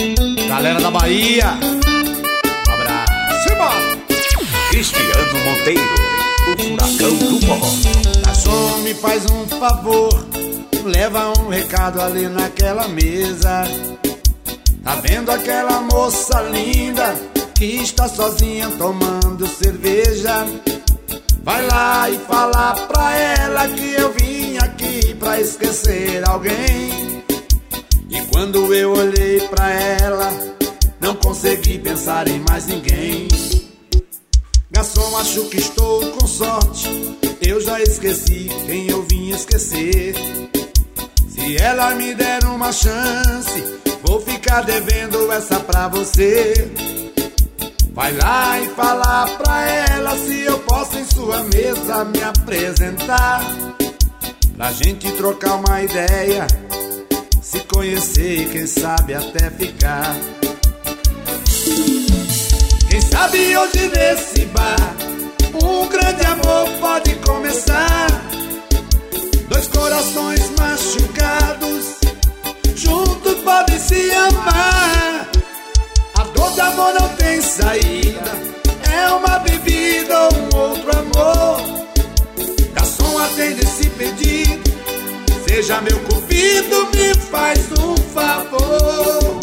Galera da Bahia, um abraço. Cristiano Monteiro, o furacão do forró. Garçom, me faz um favor, leva um recado ali naquela mesa. Tá vendo aquela moça linda que está sozinha tomando cerveja? Vai lá e fala pra ela que eu vim aqui pra esquecer alguém. E quando eu olhei pra ela, não consegui pensar em mais ninguém. Garçom, acho que estou com sorte, eu já esqueci quem eu vim esquecer. Se ela me der uma chance, vou ficar devendo essa pra você. Vai lá e fala pra ela se eu posso em sua mesa me apresentar, pra gente trocar uma ideia, se conhecer e quem sabe até ficar. Quem sabe hoje nesse bar um grande amor pode começar. Dois corações machucados juntos podem se amar. A dor de amor não tem saída, é uma bebida ou um outro amor. Garçom, atende esse pedido, seja meu cupido, me faz um favor.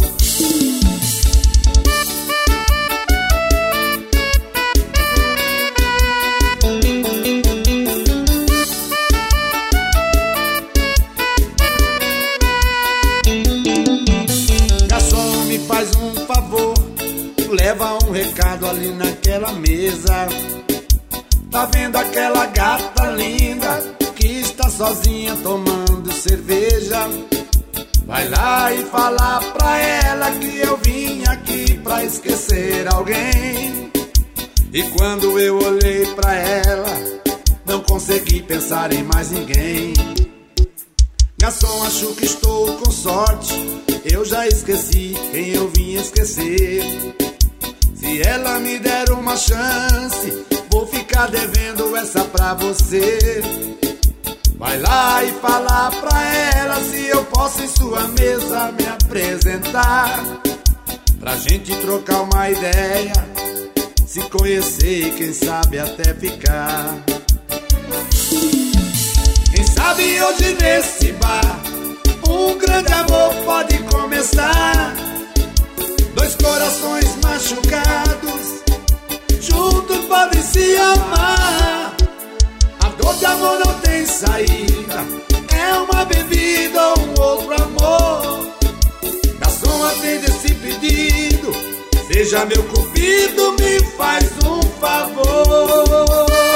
Garçom, me faz um favor, leva um recado ali naquela mesa. Tá vendo aquela gata linda que está sozinha tomando cerveja? Vai lá e fala pra ela que eu vim aqui pra esquecer alguém. E quando eu olhei pra ela, não consegui pensar em mais ninguém. Garçom, acho que estou com sorte, eu já esqueci quem eu vim esquecer. Se ela me der uma chance, vou ficar devendo essa pra você. Vai lá e fala pra ela se eu posso em sua mesa me apresentar, pra gente trocar uma ideia, se conhecer e quem sabe até ficar. Quem sabe hoje nesse bar um grande amor pode começar. Dois corações machucados juntos podem se amar. A dor de amor não tem saída, é uma bebida ou um outro amor. Garçom, atende esse pedido, seja meu cupido, me faz um favor.